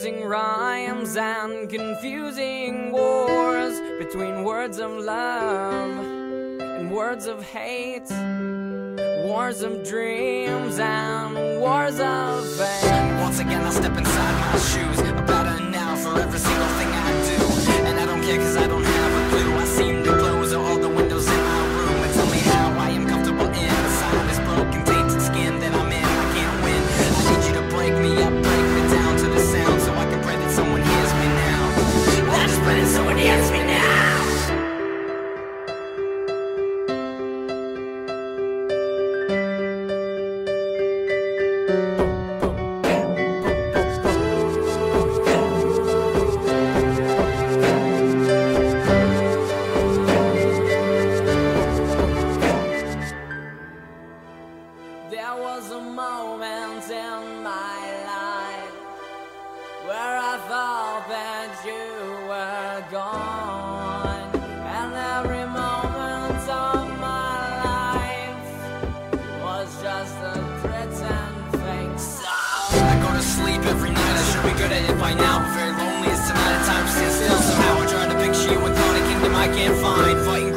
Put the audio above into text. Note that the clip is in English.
confusing rhymes and confusing wars between words of love and words of hate, wars of dreams and wars of fate. Once again I step inside my shoes, about a now for every single thing I do, and I don't care cause I don't have a clue. I seem to close all the windows in my room and tell me how I am comfortable inside this broken tainted skin that I'm in. I can't win, I need you to break me up, break me down to the sound, so I can pray that someone hears me now. I just pray that someone hears me now. There was a moment in my life where I thought that you were gone, and every moment of my life was just a pretend fake song. I go to sleep every night, I should be good at it by now. Very lonely as tonight, at times stand still. Somehow I try to picture you and thought a kingdom I can't find. Fighting